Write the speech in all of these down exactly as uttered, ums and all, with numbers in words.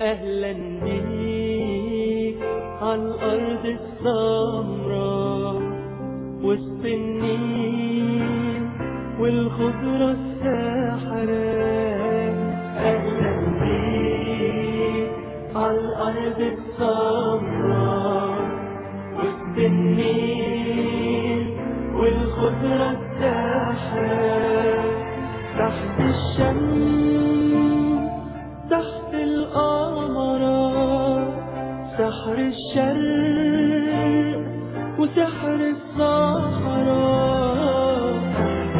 أهلا بيك عالأرض السمراء وسط النيل والخضرة الساحرة. أهلا بيك عالأرض السمراء وسط النيل والخضرة الساحرة. تحت الشمس تحت القمر سحر الشرق وسحر الصحراء. تحت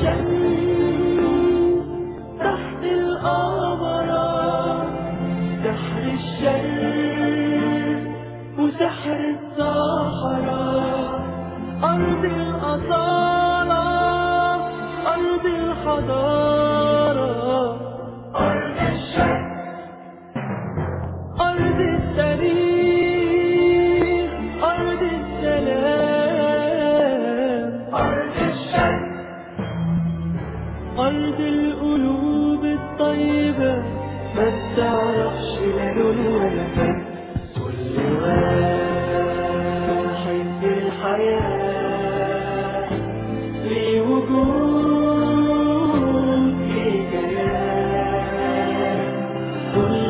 الشمس تحت القمر سحر الشرق وسحر الصحراء. أرض الأصالة أرض الحضارة أرض الشرق أرض التاريخ أرض السلام. أرض الشرق أرض القلوب الطيبة ما بتعرفش لا لون ولا فن. كل واحد في الحياة ليه وجود ليه كيان. كل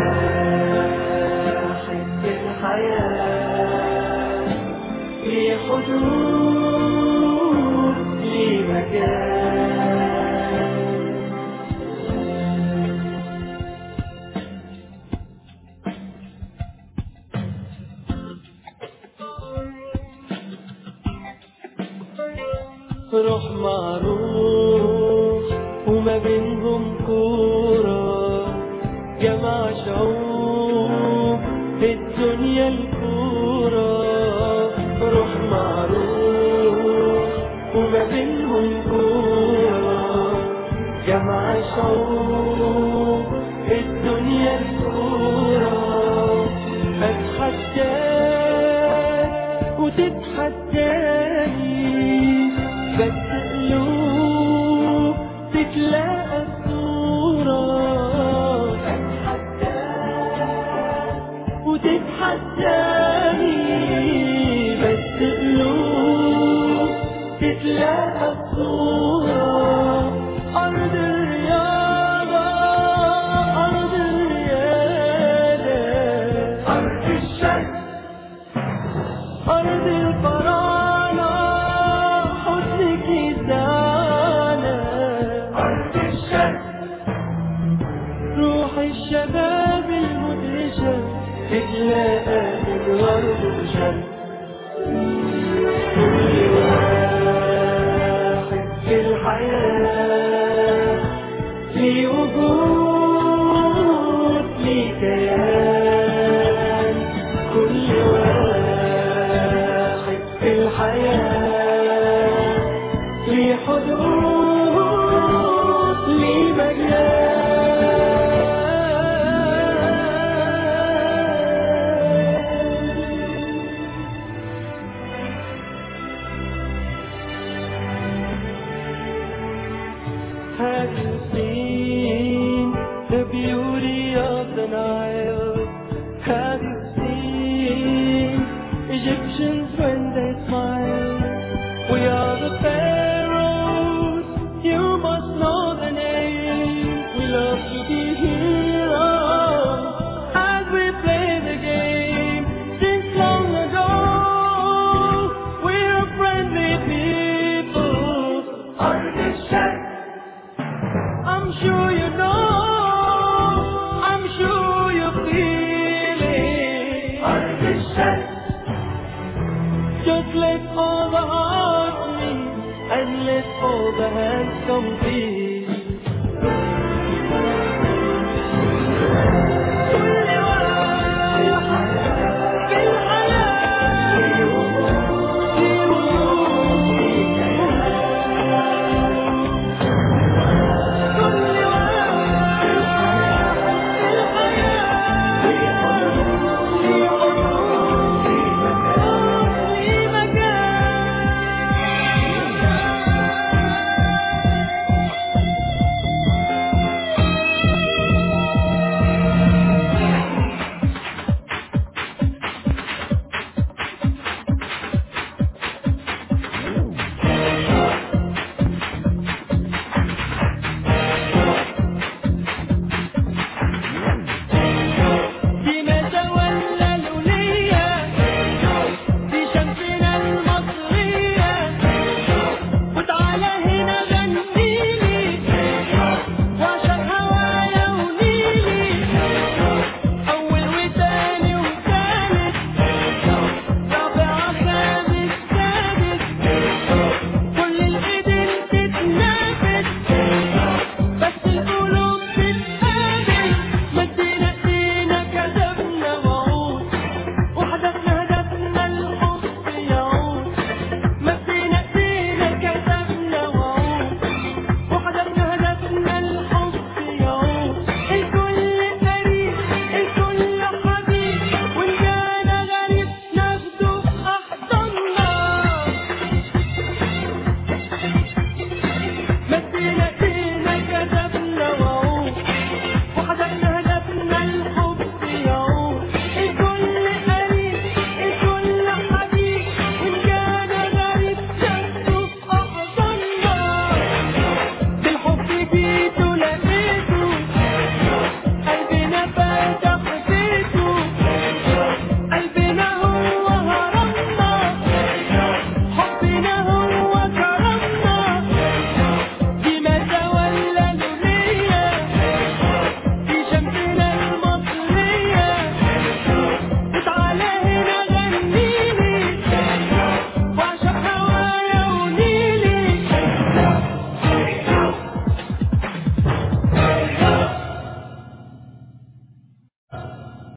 واحد في الحياة ليه حدود ليه مكان. روح مع روح وما بينهم كورة جمع شعوب الدنيا الكورة. روح مع روح وما بينهم كورة جمع شعوب الدنيا الكورة. أتحداك وتتحداني بس قلوب تتلاقى الصورة. أتحداك وتتحداني بس قلوب تتلاقى الصورة. أرض الرياضة أرض الريادة أرض الشرق أرض الفراعنة حسنك يسعنا. أرض الشرق روح الشباب المدهشة تتلاقى من غرب وشرق. كل واحد في الحياة ليه وجود ليه كيان. كل واحد في الحياة ليه حدود ليه مجال. Have you seen the beauty of the Nile? Have you seen Egyptians when they smile? We are the pharaohs, you must know the name. We love to be heroes as we play the game. Since long ago, we're a friendly people. Arض الشرق I'm sure you know, I'm sure you feel it. Arض الشرق just let all the hearts meet and let all the hands compete.